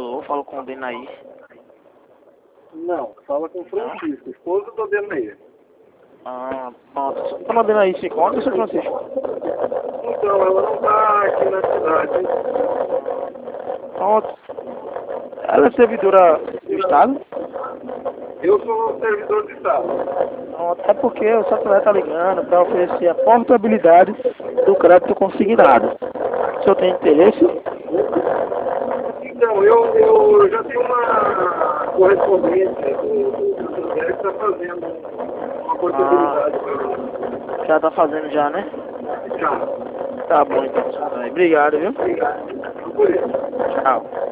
Alô, falo com o Denaí. Não, fala com o Francisco, esposo do Denaí. Ah, pronto. Quando a Denaí se encontra, seu Francisco? Então, ela não está aqui na cidade. Pronto. Ela é servidora do Estado? Eu sou servidor de Estado. Pronto. É porque o Santander está ligando para oferecer a portabilidade do crédito consignado. O senhor tem interesse? Então, eu já tenho uma correspondência do Santander que está fazendo uma portabilidade para mim. Já está fazendo já, né? Já. Tá bom então, senhor. Obrigado, viu? Obrigado. Por isso. Tchau.